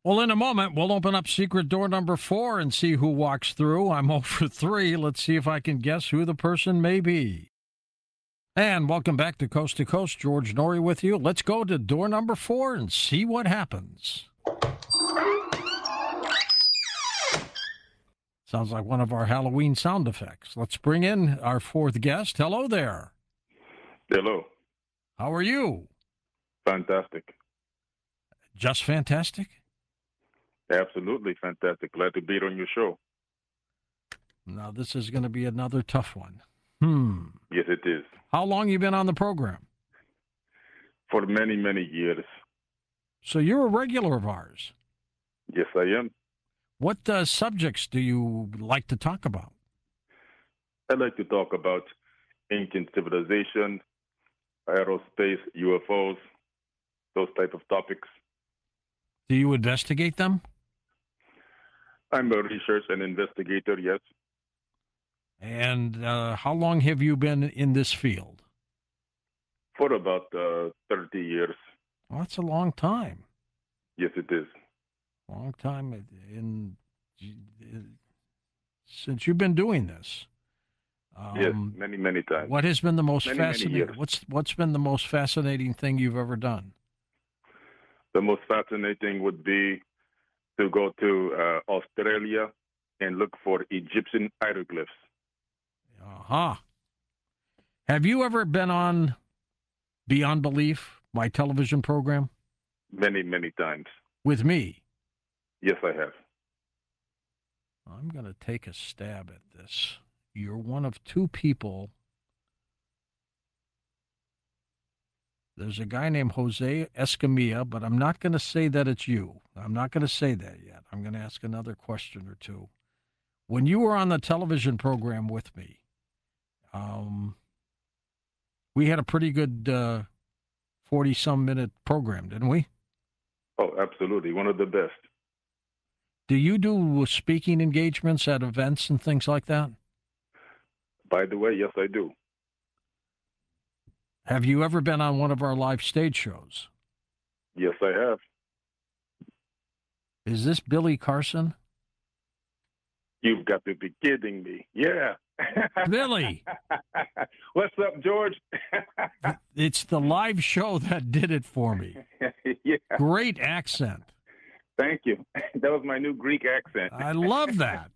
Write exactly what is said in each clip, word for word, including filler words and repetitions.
Well, in a moment, we'll open up secret door number four and see who walks through. I'm oh for three. Let's see if I can guess who the person may be. And welcome back to Coast to Coast. George Noory with you. Let's go to door number four and see what happens. Sounds like one of our Halloween sound effects. Let's bring in our fourth guest. Hello there. Hello. How are you? Fantastic. Just fantastic? Absolutely fantastic. Glad to be on your show. Now, this is going to be another tough one. Hmm. Yes, it is. How long you been on the program? For many, many years. So you're a regular of ours. Yes, I am. What uh, subjects do you like to talk about? I like to talk about ancient civilization, aerospace, U F Os, those type of topics. Do you investigate them? I'm a research and investigator, yes. And uh, how long have you been in this field? For about uh, thirty years. Well, that's a long time. Yes, it is. Long time in, in since you've been doing this. Um, yes, many, many times. What has been the most many, many fascinating? years. What's what's been the most fascinating thing you've ever done? The most fascinating would be to go to uh, Australia and look for Egyptian hieroglyphs. Uh-huh. Have you ever been on Beyond Belief, my television program? Many, many times. With me? Yes, I have. I'm going to take a stab at this. You're one of two people. There's a guy named Jose Escamilla, but I'm not going to say that it's you. I'm not going to say that yet. I'm going to ask another question or two. When you were on the television program with me, um, we had a pretty good uh, forty-some minute program, didn't we? Oh, absolutely. One of the best. Do you do speaking engagements at events and things like that? By the way, yes, I do. Have you ever been on one of our live stage shows? Yes, I have. Is this Billy Carson? You've got to be kidding me. Yeah. Billy. What's up, George? It's the live show that did it for me. Yeah. Great accent. Thank you. That was my new Greek accent. I love that.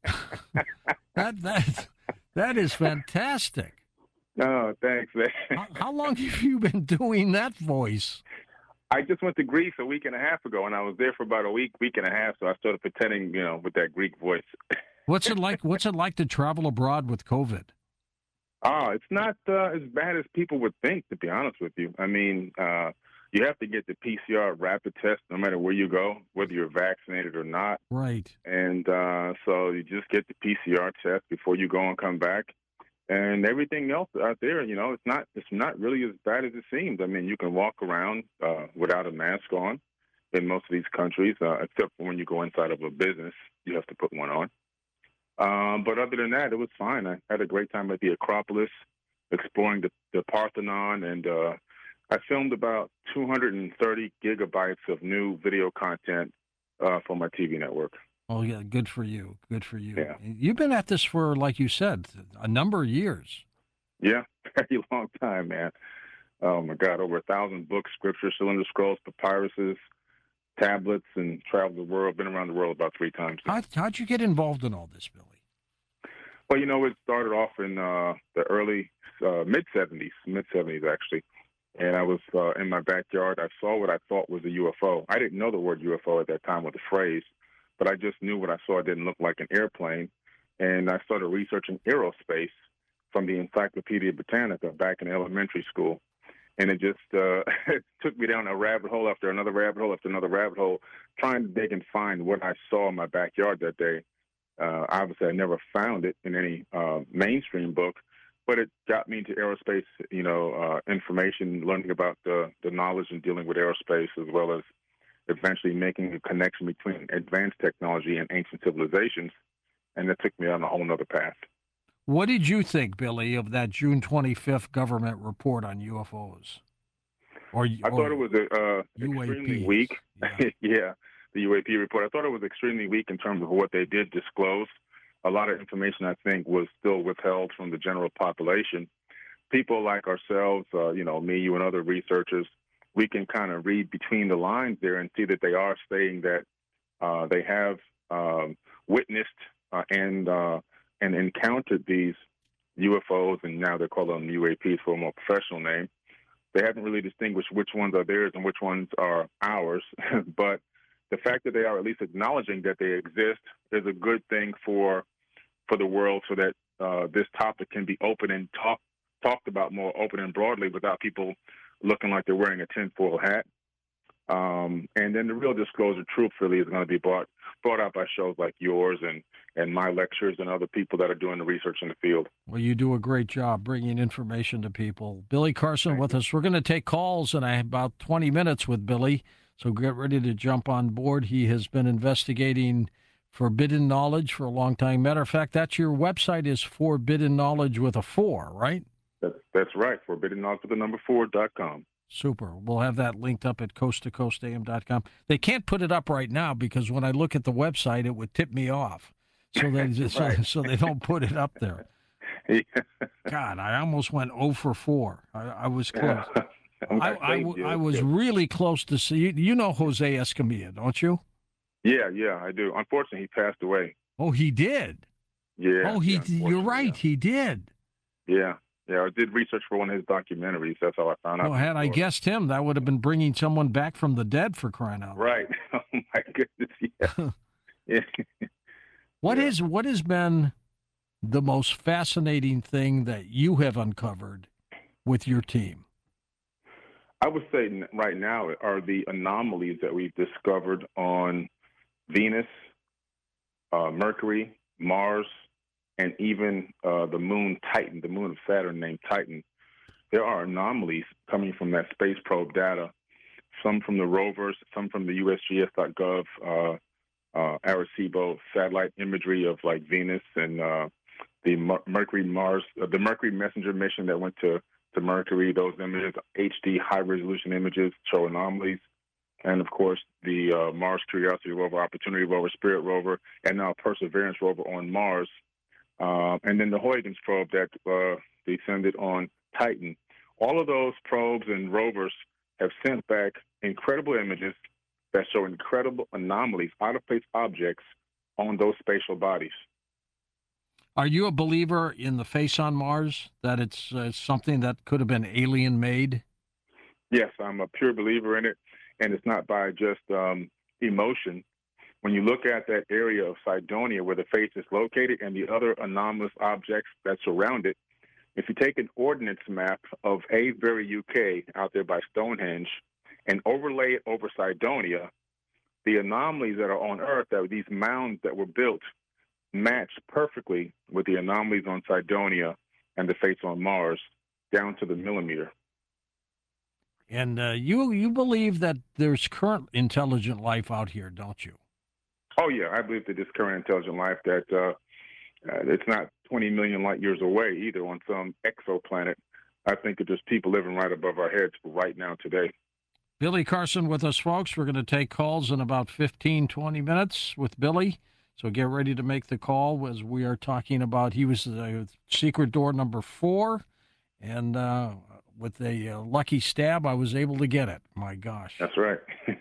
that that that is fantastic. Oh, thanks, man. How, how long have you been doing that voice? I just went to Greece a week and a half ago, and I was there for about a week, week and a half. So I started pretending, you know, with that Greek voice. What's it like? What's it like to travel abroad with COVID? Oh, it's not uh, as bad as people would think, to be honest with you. I mean, uh, you have to get the P C R rapid test no matter where you go, whether you're vaccinated or not. Right. And uh, so you just get the P C R test before you go and come back. And everything else out there, you know, it's not it's not really as bad as it seems. I mean, you can walk around uh, without a mask on in most of these countries, uh, except for when you go inside of a business, you have to put one on. Um, but other than that, it was fine. I had a great time at the Acropolis, exploring the, the Parthenon, and uh, I filmed about two hundred thirty gigabytes of new video content uh, for my T V network. Oh, yeah, good for you. Good for you. Yeah. You've been at this for, like you said, a number of years. Yeah, very long time, man. Oh, my God, over a thousand books, scripture, cylinder scrolls, papyruses, tablets, and traveled the world. Been around the world about three times. How, how'd you get involved in all this, Billy? Well, you know, it started off in uh, the early, uh, mid-seventies, mid-seventies, actually. And I was uh, in my backyard. I saw what I thought was a U F O. I didn't know the word U F O at that time or the phrase, but I just knew what I saw didn't look like an airplane. And I started researching aerospace from the Encyclopedia Britannica back in elementary school. And it just uh, it took me down a rabbit hole after another rabbit hole after another rabbit hole, trying to dig and find what I saw in my backyard that day. Uh, obviously, I never found it in any uh, mainstream book, but it got me into aerospace, you know, uh, information, learning about the, the knowledge and dealing with aerospace, as well as eventually making a connection between advanced technology and ancient civilizations. And that took me on a whole nother path. What did you think, Billy, of that June twenty-fifth government report on U F Os? Or, I or thought it was uh, U A Ps. extremely weak. Yeah. Yeah. the U A P report. I thought it was extremely weak in terms of what they did disclose. A lot of information, I think, was still withheld from the general population. People like ourselves, uh, you know, me, you, and other researchers, we can kind of read between the lines there and see that they are saying that uh, they have um, witnessed uh, and uh, and encountered these U F Os, and now they're calling them U A Ps for a more professional name. They haven't really distinguished which ones are theirs and which ones are ours, but the fact that they are at least acknowledging that they exist is a good thing for for the world, so that uh, this topic can be open and talk, talked about more open and broadly without people looking like they're wearing a tinfoil hat. Um, and then the real disclosure, truthfully, is going to be brought brought out by shows like yours and, and my lectures and other people that are doing the research in the field. Well, you do a great job bringing information to people. Billy Carson with us. We're going to take calls in about twenty minutes with Billy, so get ready to jump on board. He has been investigating forbidden knowledge for a long time. Matter of fact, that's your website is Forbidden Knowledge with a four, right? That's, that's right, forbidden knowledge with the number four dot com. Super. We'll have that linked up at coast to coast a m dot com. They can't put it up right now because when I look at the website, it would tip me off. So they just, right. so, so they don't put it up there. Yeah. God, I almost went oh for four. I, I was close. I, I, I was really close to see you. You know Jose Escamilla, don't you? Yeah, yeah, I do. Unfortunately, he passed away. Oh, he did? Yeah. Oh, he. Yeah, you're right. Yeah. He did. Yeah. Yeah, I did research for one of his documentaries. That's how I found out. Well, had I guessed him, that would have been bringing someone back from the dead, for crying out loud. Right. Oh, my goodness. Yeah. yeah. What yeah. is what has been the most fascinating thing that you have uncovered with your team? I would say right now are the anomalies that we've discovered on Venus, uh, Mercury, Mars, and even uh, the moon Titan, the moon of Saturn named Titan. There are anomalies coming from that space probe data, some from the rovers, some from the U S G S dot gov, uh, uh, Arecibo satellite imagery of like Venus and uh, the Mer- Mercury Mars, uh, the Mercury Messenger mission that went to, to Mercury. Those images, H D high resolution images, show anomalies. And of course, the uh, Mars Curiosity rover, Opportunity rover, Spirit rover, and now Perseverance rover on Mars. Uh, and then the Huygens probe that uh, descended on Titan. All of those probes and rovers have sent back incredible images that show incredible anomalies, out-of-place objects on those spatial bodies. Are you a believer in the face on Mars, that it's uh, something that could have been alien-made? Yes, I'm a pure believer in it, and it's not by just um, emotion. When you look at that area of Cydonia where the face is located and the other anomalous objects that surround it, if you take an ordnance map of Avebury, U K, out there by Stonehenge, and overlay it over Cydonia, the anomalies that are on Earth, that these mounds that were built, match perfectly with the anomalies on Cydonia and the face on Mars, down to the millimeter. And uh, you you believe that there's current intelligent life out here, don't you? Oh, yeah. I believe that this current intelligent life, that uh, uh, it's not twenty million light years away either on some exoplanet. I think that there's people living right above our heads right now today. Billy Carson with us, folks. We're going to take calls in about fifteen, twenty minutes with Billy. So get ready to make the call as we are talking about, he was uh, secret door number four. And uh, with a uh, lucky stab, I was able to get it. My gosh. That's right.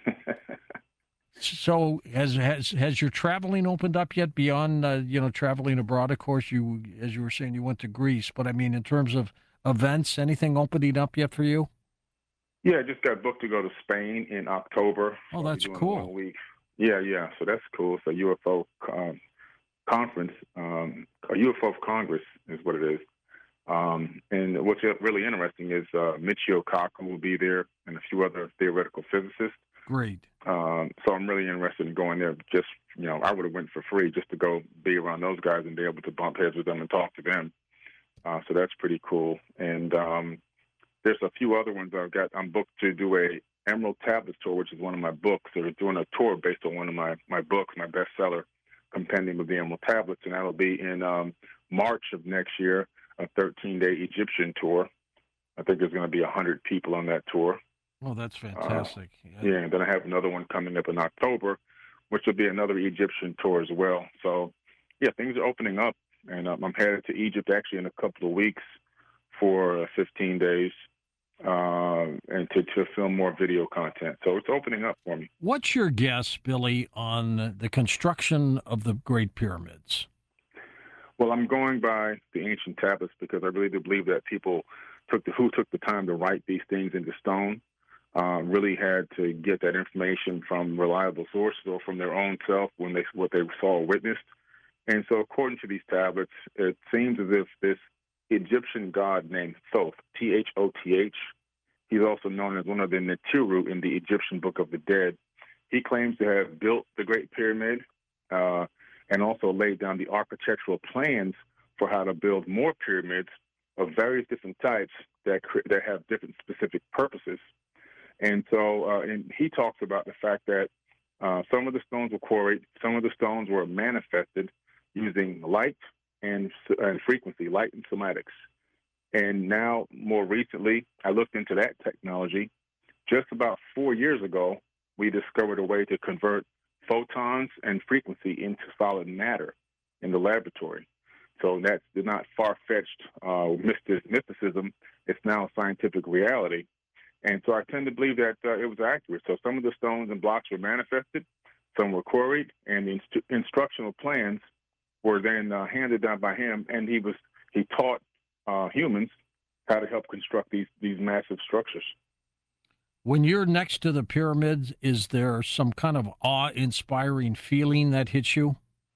So has has has your traveling opened up yet beyond uh, you know traveling abroad? Of course, you as you were saying you went to Greece, but I mean in terms of events, anything opening up yet for you? Yeah, I just got booked to go to Spain in October. Oh, that's cool. One week. Yeah, yeah. So that's cool. It's a U F O um, conference, um, a U F O Congress is what it is. Um, and what's really interesting is uh, Michio Kaku will be there and a few other theoretical physicists. Great. Um, so I'm really interested in going there. Just, you know, I would have went for free just to go be around those guys and be able to bump heads with them and talk to them. Uh, so that's pretty cool. And um, there's a few other ones I've got. I'm booked to do a Emerald Tablets tour, which is one of my books. They're doing a tour based on one of my, my books, my bestseller, Compendium of the Emerald Tablets, and that'll be in um, March of next year, a thirteen-day Egyptian tour. I think there's going to be one hundred people on that tour. Oh, that's fantastic. Uh, yeah, and then I have another one coming up in October which will be another Egyptian tour as well. So, yeah, things are opening up, and um, I'm headed to Egypt actually in a couple of weeks for uh, fifteen days. Uh, and to, to film more video content. So it's opening up for me. What's your guess, Billy, on the construction of the Great Pyramids? Well, I'm going by the ancient tablets because I really do believe that people took the, who took the time to write these things into stone uh, really had to get that information from reliable sources or from their own self when they what they saw or witnessed. And so according to these tablets, it seems as if this Egyptian god named Thoth, T H O T H. He's also known as one of the Netiru in the Egyptian Book of the Dead. He claims to have built the Great Pyramid uh, and also laid down the architectural plans for how to build more pyramids of various different types that that have different specific purposes. And so uh, and he talks about the fact that uh, some of the stones were quarried, some of the stones were manifested using light and, and frequency, light and somatics. And now, more recently, I looked into that technology. Just about four years ago, we discovered a way to convert photons and frequency into solid matter in the laboratory. So that's not far-fetched uh, mysticism. It's now scientific reality. And so I tend to believe that uh, it was accurate. So some of the stones and blocks were manifested, some were quarried, and the inst- instructional plans were then uh, handed down by him, and he was he taught uh, humans how to help construct these these massive structures. When you're next to the pyramids, is there some kind of awe-inspiring feeling that hits you?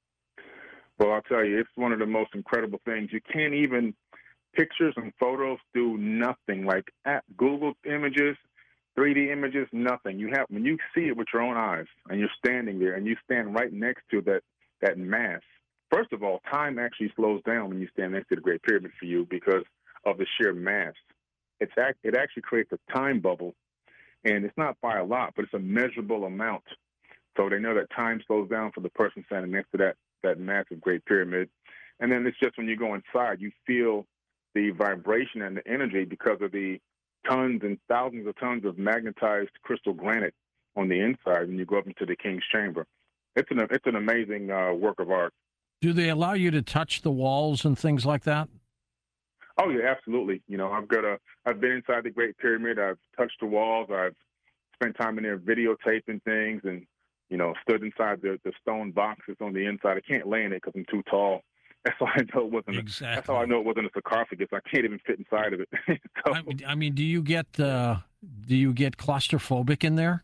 Well, I'll tell you, it's one of the most incredible things. You can't even, pictures and photos do nothing. Like at Google images, three D images, nothing. You have, when you see it with your own eyes and you're standing there and you stand right next to that, that mass, first of all, time actually slows down when you stand next to the Great Pyramid for you because of the sheer mass. It's act, it actually creates a time bubble, and it's not by a lot, but it's a measurable amount. So they know that time slows down for the person standing next to that, that massive Great Pyramid. And then it's just when you go inside, you feel the vibration and the energy because of the tons and thousands of tons of magnetized crystal granite on the inside when you go up into the King's Chamber. It's an, it's an amazing uh, work of art. Do they allow you to touch the walls and things like that? Oh yeah, absolutely. You know, I've got a, I've been inside the Great Pyramid. I've touched the walls. I've spent time in there videotaping things, and you know, stood inside the, the stone boxes on the inside. I can't lay in it because I'm too tall. That's how I know it wasn't. Exactly. A, that's how I know it wasn't a sarcophagus. I can't even fit inside of it. so, I, I mean, do you get uh, do you get claustrophobic in there?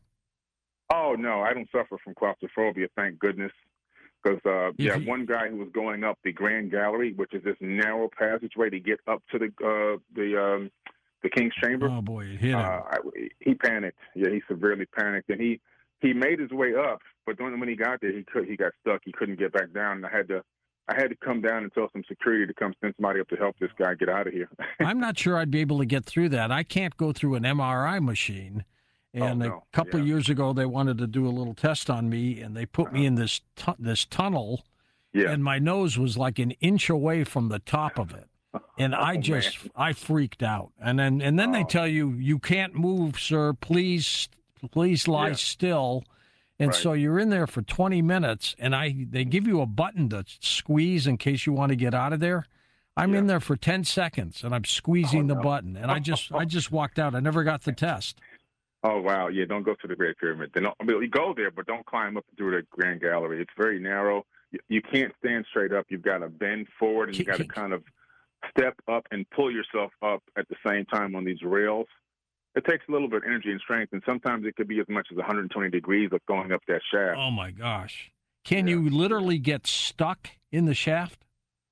Oh no, I don't suffer from claustrophobia. Thank goodness. Because, uh, yeah, you, one guy who was going up the Grand Gallery, which is this narrow passageway to get up to the uh, the um, the King's Chamber. Oh boy, it hit him. Uh, I, he panicked. Yeah, he severely panicked, and he, he made his way up. But then when he got there, he could he got stuck. He couldn't get back down. And I had to I had to come down and tell some security to come send somebody up to help this guy get out of here. I'm not sure I'd be able to get through that. I can't go through an M R I machine. And oh, no. a couple yeah. of years ago, they wanted to do a little test on me, and they put uh-huh. me in this tu- this tunnel, yeah. and my nose was like an inch away from the top of it, and I oh, just man. I freaked out. And then and then oh. they tell you you can't move, sir. Please please lie yeah. still. And right. so you're in there for twenty minutes, and I they give you a button to squeeze in case you want to get out of there. I'm yeah. in there for ten seconds, and I'm squeezing oh, the no. button, and I just I just walked out. I never got the test. Oh, wow. Yeah, don't go to the Great Pyramid. Then, I mean, you go there, but don't climb up through the Grand Gallery. It's very narrow. You, you can't stand straight up. You've got to bend forward, and you got to kind of step up and pull yourself up at the same time on these rails. It takes a little bit of energy and strength, and sometimes it could be as much as one hundred twenty degrees of going up that shaft. Oh, my gosh. Can yeah. you literally get stuck in the shaft?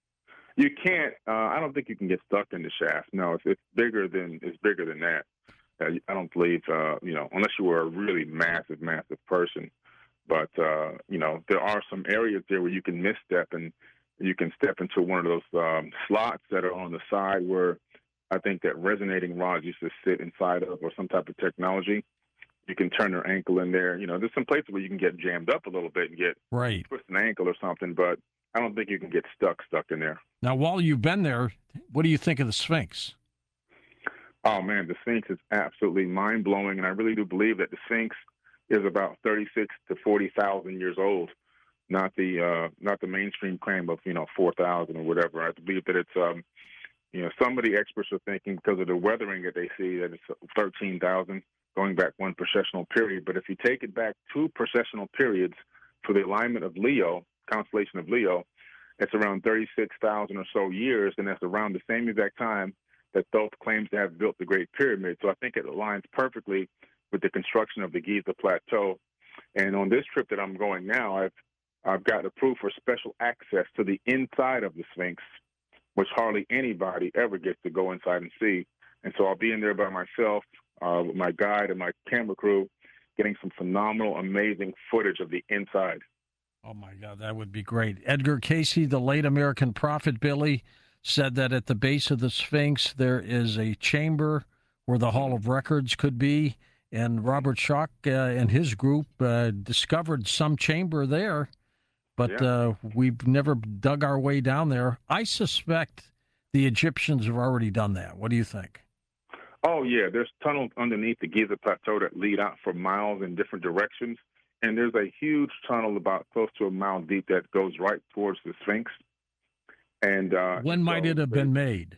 You can't. Uh, I don't think you can get stuck in the shaft. No, it's, it's bigger than it's bigger than that. Uh, I don't believe, uh, you know, unless you were a really massive, massive person. But, uh, you know, there are some areas there where you can misstep and you can step into one of those um, slots that are on the side where I think that resonating rods used to sit inside of, or some type of technology. You can turn your ankle in there. You know, there's some places where you can get jammed up a little bit and get right. twist an ankle or something, but I don't think you can get stuck, stuck in there. Now, while you've been there, what do you think of the Sphinx? Oh, man, the Sphinx is absolutely mind-blowing, and I really do believe that the Sphinx is about thirty-six to forty thousand years old, not the uh, not the mainstream claim of you know four thousand or whatever. I believe that it's um, you know some of the experts are thinking because of the weathering that they see that it's thirteen thousand going back one precessional period. But if you take it back two precessional periods for the alignment of Leo, constellation of Leo, it's around thirty-six thousand or so years, and that's around the same exact time that Thoth claims to have built the Great Pyramid. So I think it aligns perfectly with the construction of the Giza Plateau. And on this trip that I'm going now, I've I've got approved for special access to the inside of the Sphinx, which hardly anybody ever gets to go inside and see. And so I'll be in there by myself, uh, with my guide and my camera crew, getting some phenomenal, amazing footage of the inside. Oh, my God, that would be great. Edgar Casey, the late American prophet, Billy, said that at the base of the Sphinx there is a chamber where the Hall of Records could be, and Robert Schoch uh, and his group uh, discovered some chamber there, but Yeah. uh, we've never dug our way down there. I suspect the Egyptians have already done that. What do you think? Oh, yeah, there's tunnels underneath the Giza Plateau that lead out for miles in different directions. And there's a huge tunnel about close to a mile deep that goes right towards the Sphinx. And uh, When might so it have been made?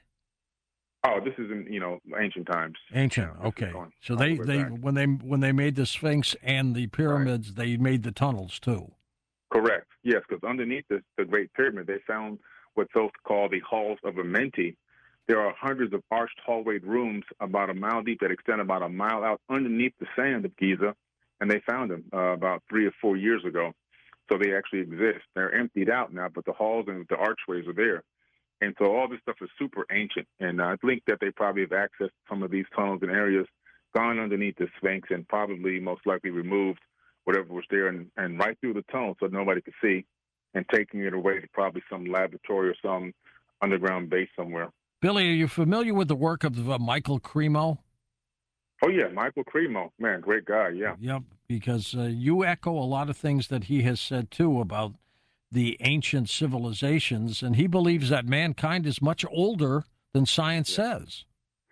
Oh, this is in you know ancient times. Ancient. You know, this is Okay. going So all they, the way they back. when they when they made the Sphinx and the pyramids, they made the tunnels too. Correct. Yes, because underneath this, the Great Pyramid, they found what those call the halls of Amenti. There are hundreds of arched hallwayed rooms about a mile deep that extend about a mile out underneath the sand of Giza, and they found them uh, about three or four years ago. So they actually exist. They're emptied out now, but the halls and the archways are there. And so all this stuff is super ancient. And I think that they probably have accessed some of these tunnels and areas, gone underneath the Sphinx, and probably most likely removed whatever was there and, and right through the tunnel so nobody could see, and taking it away to probably some laboratory or some underground base somewhere. Billy, are you familiar with the work of uh, Michael Cremo? Oh, yeah, Michael Cremo. Man, great guy, yeah. Yep, because uh, you echo a lot of things that he has said, too, about the ancient civilizations, and he believes that mankind is much older than science Yeah. says.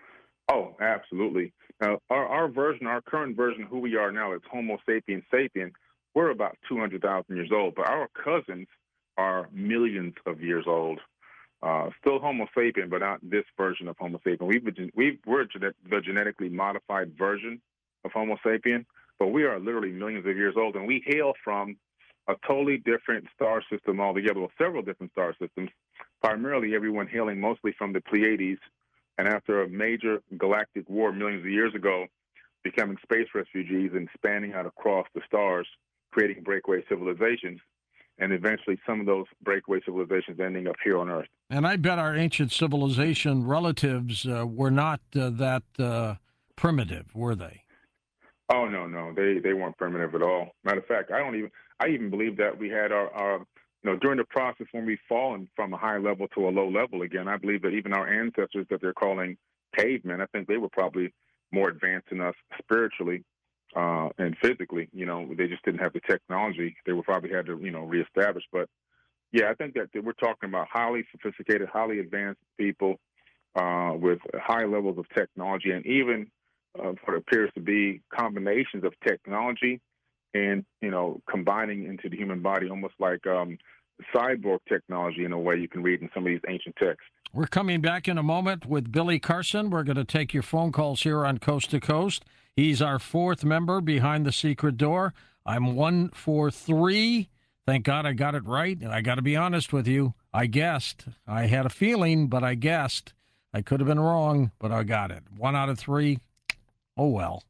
Oh, absolutely. Now, our, our version, our current version of who we are now is Homo sapiens sapien. We're about two hundred thousand years old, but our cousins are millions of years old. Uh, still Homo sapien, but not this version of Homo sapien. We've been, we've, we're gene- the genetically modified version of Homo sapien, but we are literally millions of years old, and we hail from a totally different star system altogether, well, several different star systems, primarily everyone hailing mostly from the Pleiades, and after a major galactic war millions of years ago, becoming space refugees and spanning out across the stars, creating breakaway civilizations, and eventually some of those breakaway civilizations ending up here on Earth. And I bet our ancient civilization relatives uh, were not uh, that uh, primitive, were they? Oh, no, no, they they weren't primitive at all. Matter of fact, I don't even I even believe that we had our, our you know during the process when we've fallen from a high level to a low level again. I believe that even our ancestors that they're calling cavemen, I think they were probably more advanced than us spiritually uh, and physically. You know, they just didn't have the technology. They would probably had to you know reestablish. But yeah, I think that we're talking about highly sophisticated, highly advanced people uh, with high levels of technology, and even Uh, what appears to be combinations of technology and, you know, combining into the human body, almost like um, cyborg technology in a way you can read in some of these ancient texts. We're coming back in a moment with Billy Carson. We're going to take your phone calls here on Coast to Coast. He's our fourth member behind the secret door. I'm one for three. Thank God I got it right. And I got to be honest with you. I guessed. I had a feeling, but I guessed. I could have been wrong, but I got it. One out of three. Oh, well.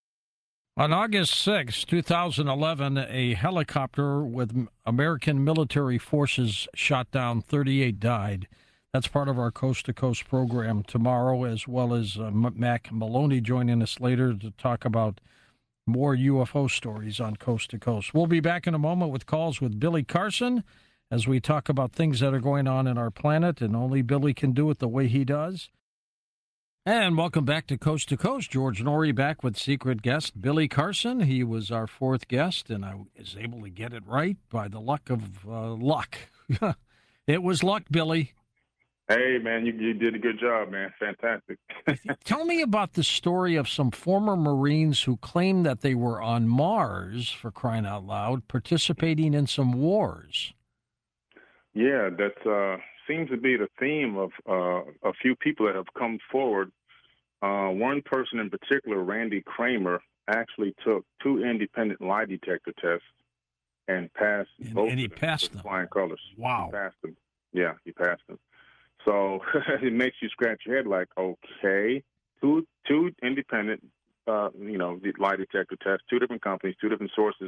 On August sixth, two thousand eleven, a helicopter with American military forces shot down. thirty-eight died. That's part of our Coast to Coast program tomorrow, as well as uh, Mac Maloney joining us later to talk about more U F O stories on Coast to Coast. We'll be back in a moment with calls with Billy Carson as we talk about things that are going on in our planet, and only Billy can do it the way he does. And welcome back to Coast to Coast. George Norrie back with secret guest Billy Carson. He was our fourth guest, and I was able to get it right by the luck of uh, luck. It was luck, Billy. Hey, man, you, you did a good job, man. Fantastic. Tell me about the story of some former Marines who claimed that they were on Mars, for crying out loud, participating in some wars. Yeah, that uh, seems to be the theme of uh, a few people that have come forward. Uh, one person in particular, Randy Kramer, actually took two independent lie detector tests and passed And, both and he of them passed with them. flying colors. He Wow. passed them. Yeah, he passed them. So it makes you scratch your head, like, okay, two two independent, uh, you know, lie detector tests, two different companies, two different sources,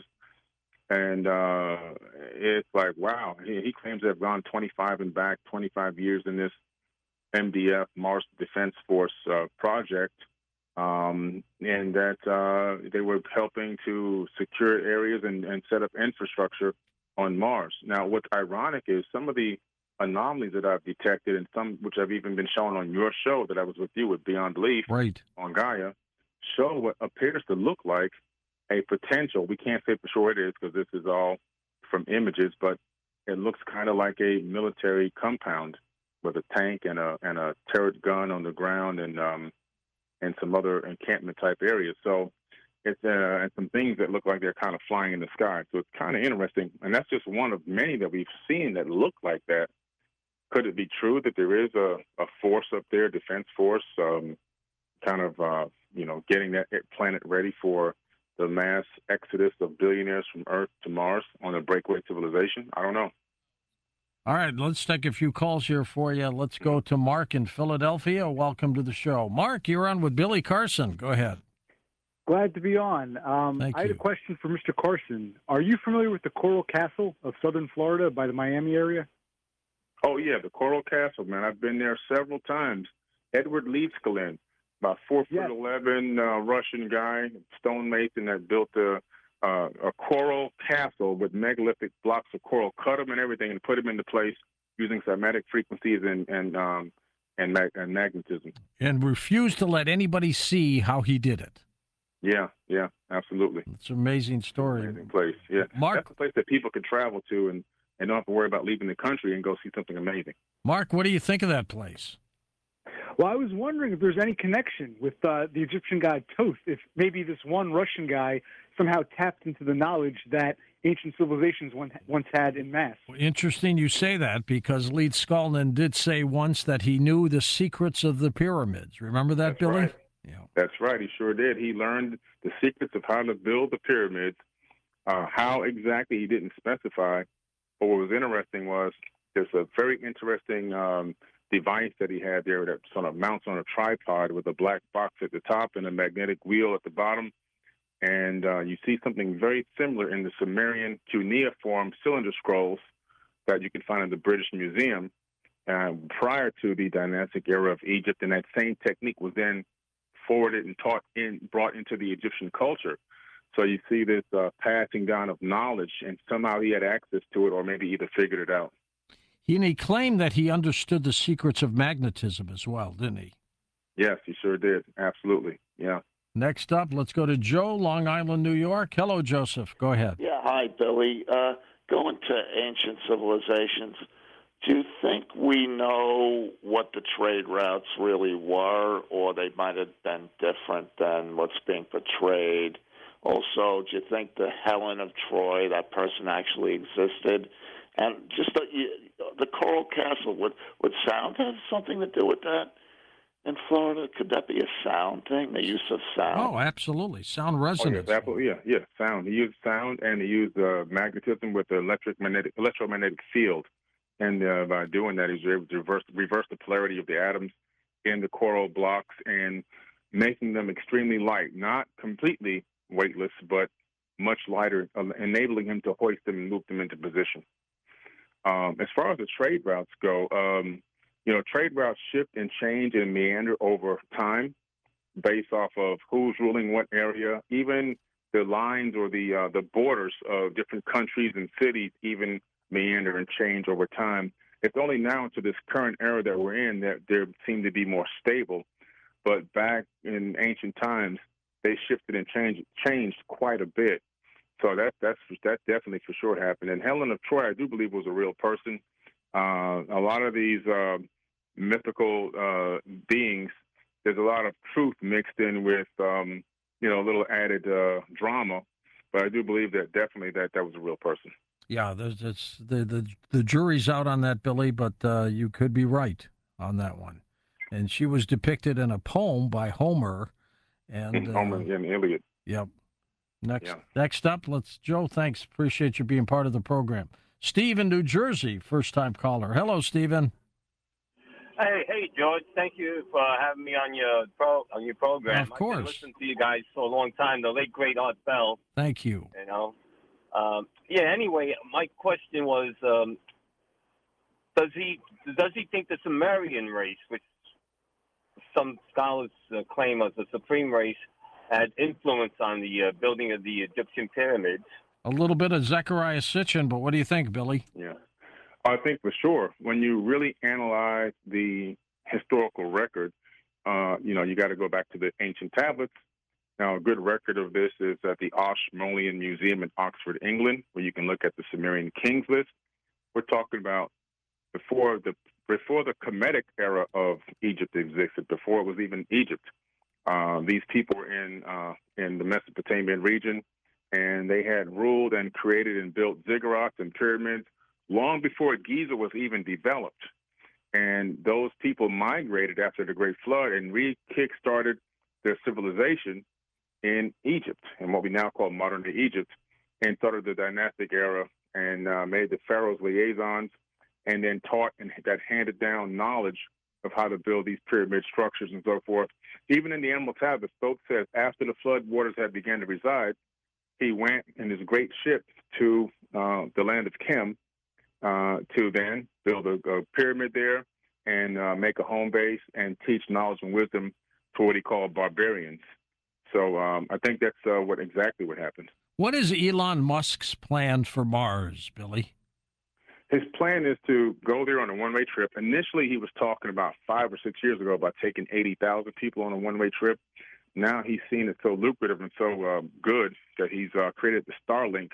and uh, it's like, wow. He, he claims to have gone twenty-five and back, twenty-five years in this M D F, Mars Defense Force uh, project, um, and that uh, they were helping to secure areas and, and set up infrastructure on Mars. Now, what's ironic is some of the anomalies that I've detected, and some which I've even been shown on your show that I was with you with Beyond Belief Right. on Gaia, show what appears to look like a potential. We can't say for sure it is because this is all from images, but it looks kind of like a military compound with a tank and a and a turret gun on the ground and um and some other encampment type areas. So it's uh, and some things that look like they're kind of flying in the sky. So it's kind of interesting, and that's just one of many that we've seen that look like that. Could it be true that there is a, a force up there, defense force, um, kind of uh, you know getting that planet ready for the mass exodus of billionaires from Earth to Mars on a breakaway civilization? I don't know. All right, let's take a few calls here for you. Let's go to Mark in Philadelphia. Welcome to the show. Mark, you're on with Billy Carson. Go ahead. Glad to be on. Um, Thank I had a you. question for Mister Carson. Are you familiar with the Coral Castle of southern Florida by the Miami area? Oh yeah, the Coral Castle, man. I've been there several times. Edward Leedskalin, about four foot Yes. eleven uh, Russian guy, stonemason that built a uh, a coral castle with megalithic blocks of coral, cut them and everything, and put them into place using cymatic frequencies and and um, and, mag- and magnetism. And refused to let anybody see how he did it. Yeah, yeah, absolutely. It's an amazing story. Amazing place. Yeah, Mark, that's a place that people can travel to and and don't have to worry about leaving the country and go see something amazing. Mark, what do you think of that place? Well, I was wondering if there's any connection with uh, the Egyptian god Thoth, if maybe this one Russian guy somehow tapped into the knowledge that ancient civilizations once once had in mass. Interesting you say that because Leeds Skalnin did say once that he knew the secrets of the pyramids. Remember that, That's Billy? right. Yeah. That's right. He sure did. He learned the secrets of how to build the pyramids. Uh, how exactly he didn't specify. But what was interesting was there's a very interesting um, device that he had there that sort of mounts on a tripod with a black box at the top and a magnetic wheel at the bottom. And uh, you see something very similar in the Sumerian cuneiform cylinder scrolls that you can find in the British Museum uh, prior to the dynastic era of Egypt. And that same technique was then forwarded and taught in, brought into the Egyptian culture. So you see this uh, passing down of knowledge, and somehow he had access to it, or maybe either figured it out. He, and he claimed that he understood the secrets of magnetism as well, didn't he? Yes, he sure did. Absolutely. Yeah. Next up, let's go to Joe, Long Island, New York. Hello, Joseph. Go ahead. Yeah, hi, Billy. Uh, going to ancient civilizations, do you think we know what the trade routes really were, or they might have been different than what's being portrayed? Also, do you think the Helen of Troy, that person actually existed? And just the, the Coral Castle, would, would sound have something to do with that in Florida? Could that be a sound thing, the use of sound? Oh, absolutely. Sound Oh, resonance. yes, absolutely. Yeah, yeah. Sound. He used sound, and he used uh, magnetism with the electric magnetic electromagnetic field. And uh, by doing that, he was able to reverse reverse the polarity of the atoms in the coral blocks and making them extremely light, not completely weightless, but much lighter, uh, enabling him to hoist them and move them into position. Um, as far as the trade routes go, um, you know, trade routes shift and change and meander over time based off of who's ruling what area. Even the lines or the uh, the borders of different countries and cities even meander and change over time. It's only now into this current era that we're in that there seem to be more stable. But back in ancient times, they shifted and changed changed quite a bit. So that that's that definitely for sure happened. And Helen of Troy, I do believe, was a real person. Uh, a lot of these uh, mythical uh, beings, there's a lot of truth mixed in with, um, you know, a little added uh, drama. But I do believe that definitely that that was a real person. Yeah, there's it's the the the jury's out on that, Billy, but uh, you could be right on that one. And she was depicted in a poem by Homer, and uh, Homer and Iliad. Yep. Next, Yeah. next up, let's Joe. Thanks, appreciate you being part of the program. Steve in New Jersey, first time caller. Hello, Stephen. Hey, hey, George. Thank you for having me on your pro on your program. Of course. I've been listening to you guys for a long time. The late great Art Bell. Thank you. You know. Um, yeah. Anyway, my question was, um, does he does he think the Sumerian race, which some scholars uh, claim as the supreme race, had influence on the uh, building of the Egyptian pyramids? A little bit of Zechariah Sitchin, but what do you think, Billy? Yeah. I think for sure, when you really analyze the historical record, uh, you know, you got to go back to the ancient tablets. Now, a good record of this is at the Ashmolean Museum in Oxford, England, where you can look at the Sumerian kings list. We're talking about before the before the Kemetic era of Egypt existed, before it was even Egypt. Uh, these people were in uh, in the Mesopotamian region, and they had ruled and created and built ziggurats and pyramids long before Giza was even developed. And those people migrated after the Great Flood and re-kick-started their civilization in Egypt, in what we now call modern-day Egypt, and started the dynastic era and uh, made the pharaohs liaisons, and then taught and that handed down knowledge of how to build these pyramid structures and so forth. Even in the Animal Tablets, Thoth says after the flood waters had begun to reside, he went in his great ship to uh, the land of Kem, Uh, to then build a, a pyramid there and uh, make a home base and teach knowledge and wisdom to what he called barbarians. So um, I think that's uh, what exactly what happened. What is Elon Musk's plan for Mars, Billy? His plan is to go there on a one-way trip. Initially, he was talking about five or six years ago about taking eighty thousand people on a one-way trip. Now he's seen it so lucrative and so uh, good that he's uh, created the Starlink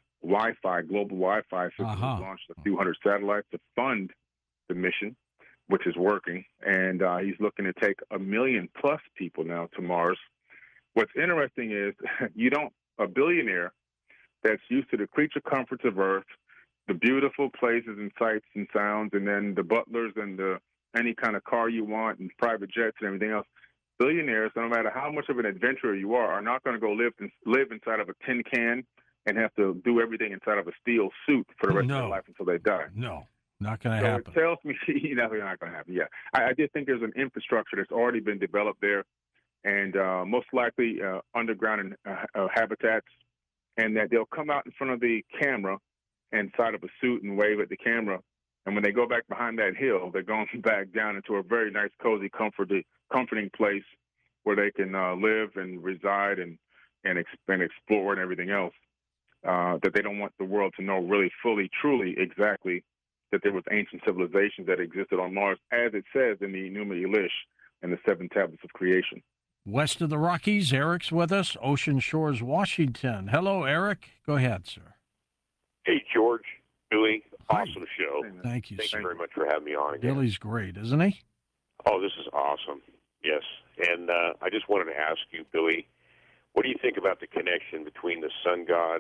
Wi-Fi, global Wi-Fi system. Uh-huh. He's launched a few hundred satellites to fund the mission, which is working. And uh, he's looking to take a million plus people now to Mars. What's interesting is you don't, a billionaire that's used to the creature comforts of Earth, the beautiful places and sights and sounds, and then the butlers and the any kind of car you want and private jets and everything else. Billionaires, no matter how much of an adventurer you are, are not going to go live in, live inside of a tin can and have to do everything inside of a steel suit for the rest No. of their life until they die. No, not going to So happen. it tells me you know, not going to happen. Yeah, I, I did think there's an infrastructure that's already been developed there, and uh, most likely uh, underground and, uh, uh, habitats, and that they'll come out in front of the camera inside of a suit and wave at the camera. And when they go back behind that hill, they're going back down into a very nice, cozy, comforting, comforting place where they can uh, live and reside and and, ex- and explore and everything else. Uh, that they don't want the world to know really fully, truly, exactly that there was ancient civilizations that existed on Mars, as it says in the Enuma Elish and the Seven Tablets of Creation. West of the Rockies, Eric's with us, Ocean Shores, Washington. Hello, Eric. Go ahead, sir. Hey, George, Billy, awesome show. Thank you, Thank sir. you very much for having me on again. Billy's great, isn't he? Oh, this is awesome. Yes. And uh, I just wanted to ask you, Billy, what do you think about the connection between the sun god,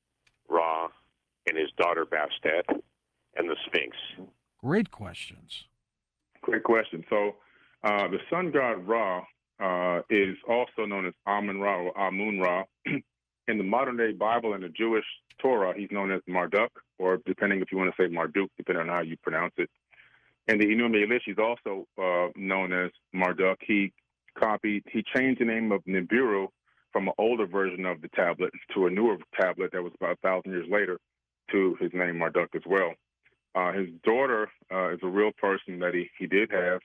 Ra, and his daughter, Bastet, and the Sphinx? Great questions. Great question. So uh, the sun god Ra uh, is also known as Amun-Ra or Amun-Ra. In the modern-day Bible and the Jewish Torah, he's known as Marduk, or depending if you want to say Marduk, depending on how you pronounce it. And the Enuma Elish, he's also uh, known as Marduk. He copied, he changed the name of Nibiru from an older version of the tablet to a newer tablet that was about a thousand years later to his name Marduk as well. Uh, his daughter uh, is a real person that he, he did have.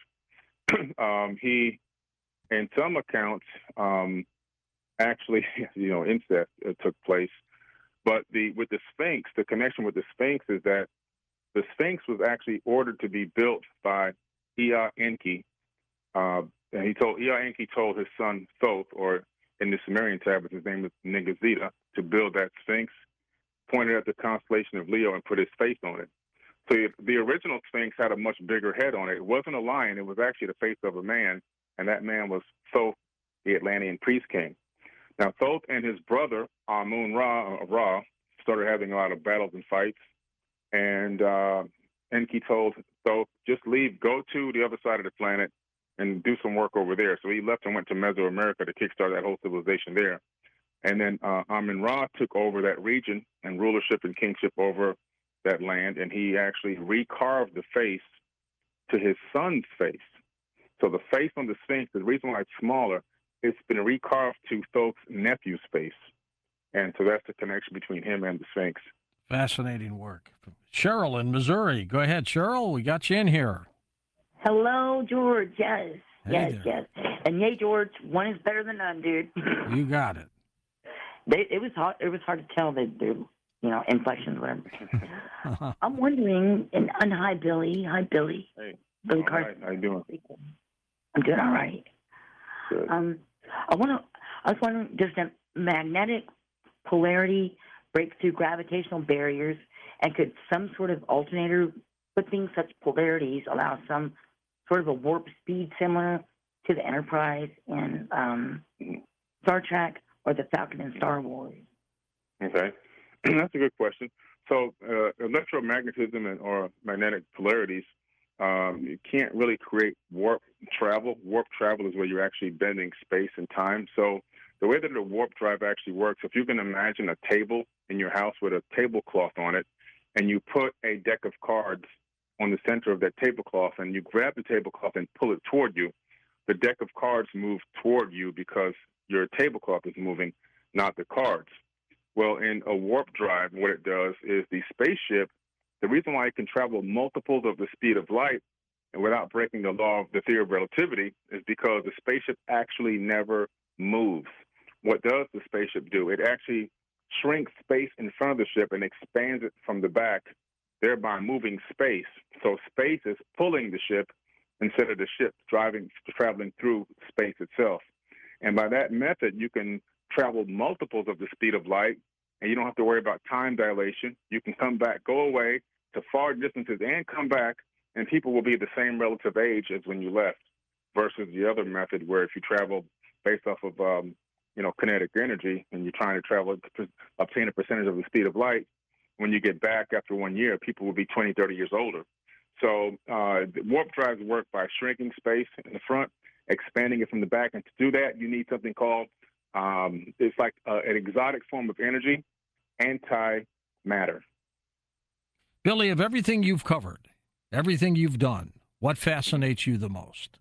um, he, in some accounts, um, actually, you know, incest uh, took place. But the with the Sphinx, the connection with the Sphinx is that the Sphinx was actually ordered to be built by Ea Enki. Uh, and he told Ea Enki told his son Thoth, or in the Sumerian tablets, his name is Ningazida, to build that Sphinx, pointed at the constellation of Leo and put his face on it. So the original Sphinx had a much bigger head on it. It wasn't a lion. It was actually the face of a man, and that man was Thoth, the Atlantean priest king. Now, Thoth and his brother, Amun-Ra, uh, Ra, started having a lot of battles and fights, and uh, Enki told Thoth, just leave, go to the other side of the planet and do some work over there. So he left and went to Mesoamerica to kickstart that whole civilization there. And then uh, Amun-Ra took over that region and rulership and kingship over that land, and he actually recarved the face to his son's face. So the face on the Sphinx, the reason why it's smaller, it's been recarved to Thoth's nephew's face. And so that's the connection between him and the Sphinx. Fascinating work. Cheryl in Missouri. Go ahead, Cheryl. We got you in here. Hello, George. Yes, Hey yes, there. yes. And yay, George. One is better than none, dude. You got it. they, it was hard. It was hard to tell the, the you know, inflections, whatever. I'm wondering. And, and hi, Billy. Hi, Billy. Hey, Billy all Carson. right. How you doing? I'm doing all right. Good. Um, I want to. I was wondering, does the magnetic polarity break through gravitational barriers, and could some sort of alternator putting such polarities allow some sort of a warp speed similar to the Enterprise in um, Star Trek or the Falcon in Star Wars? Okay. That's a good question. So uh, electromagnetism and or magnetic polarities, um, you can't really create warp travel. Warp travel is where you're actually bending space and time. So the way that a warp drive actually works, if you can imagine a table in your house with a tablecloth on it, and you put a deck of cards on the center of that tablecloth, and you grab the tablecloth and pull it toward you, the deck of cards move toward you because your tablecloth is moving, not the cards. Well, in a warp drive, what it does is the spaceship, the reason why it can travel multiples of the speed of light and without breaking the law of the theory of relativity is because the spaceship actually never moves. What does the spaceship do? It actually shrinks space in front of the ship and expands it from the back, thereby moving space. So space is pulling the ship instead of the ship driving, traveling through space itself. And by that method, you can travel multiples of the speed of light, and you don't have to worry about time dilation. You can come back, go away to far distances and come back, and people will be the same relative age as when you left, versus the other method where if you travel based off of, um, you know, kinetic energy and you're trying to travel to obtain a percentage of the speed of light, when you get back after one year, people will be twenty, thirty years older. So uh, warp drives work by shrinking space in the front, expanding it from the back. And to do that, you need something called, um, it's like uh, an exotic form of energy, antimatter. Billy, of everything you've covered, everything you've done, what fascinates you the most?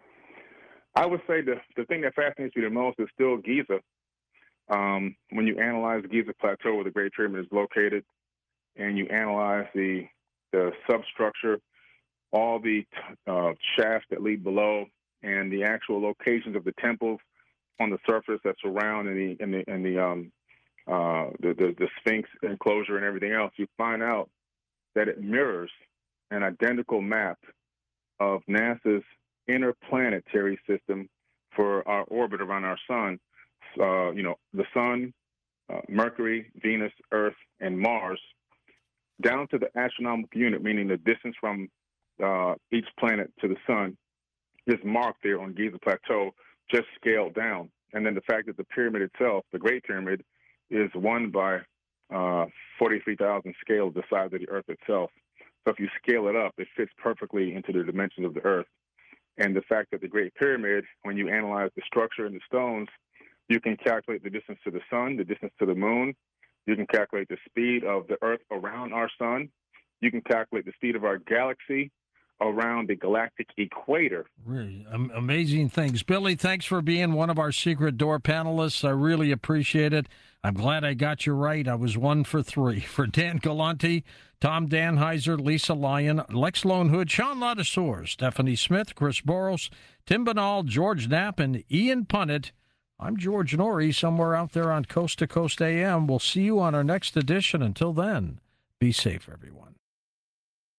I would say the, the thing that fascinates me the most is still Giza. Um, when you analyze the Giza Plateau where the Great Pyramid is located, and you analyze the the substructure, all the uh, shafts that lead below, and the actual locations of the temples on the surface that surround in the in the in the um uh the, the the Sphinx enclosure and everything else, you find out that it mirrors an identical map of NASA's interplanetary system for our orbit around our sun. Uh, you know, the sun, uh, Mercury, Venus, Earth, and Mars, down to the astronomical unit, meaning the distance from uh, each planet to the sun, is marked there on Giza Plateau, just scaled down. And then the fact that the pyramid itself, the Great Pyramid, is one by uh, forty-three thousand scale the size of the Earth itself. So if you scale it up, it fits perfectly into the dimensions of the Earth. And the fact that the Great Pyramid, when you analyze the structure and the stones, you can calculate the distance to the sun, the distance to the moon. You can calculate the speed of the Earth around our sun. You can calculate the speed of our galaxy around the galactic equator. Really um, amazing things. Billy, thanks for being one of our Secret Door panelists. I really appreciate it. I'm glad I got you right. I was one for three. For Dan Galante, Tom Danheiser, Lisa Lyon, Lex Lone Hood, Sean Ladouceur, Stephanie Smith, Chris Boros, Tim Banal, George Knapp, and Ian Punnett, I'm George Norrie, somewhere out there on Coast to Coast A M. We'll see you on our next edition. Until then, be safe, everyone.